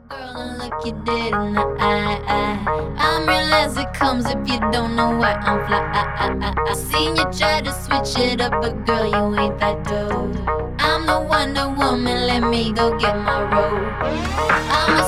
girl and look you dead in the eye. I'm real as it comes if you don't know why I'm fly. I seen you try to switch it up, but girl, you ain't that dope. I'm the Wonder Woman, let me go get my robe. I'm